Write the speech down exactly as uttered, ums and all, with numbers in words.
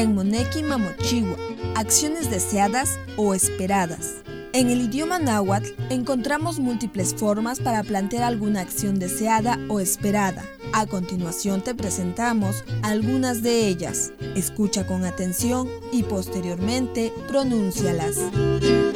Tenmoneki Mamochiwa, acciones deseadas o esperadas. En el idioma náhuatl encontramos múltiples formas para plantear alguna acción deseada o esperada. A continuación te presentamos algunas de ellas. Escucha con atención y posteriormente pronúncialas.